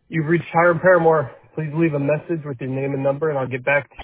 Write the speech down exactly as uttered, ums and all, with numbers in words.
You've reached Hiram Paramore. Please leave a message with your name and number, and I'll get back to you.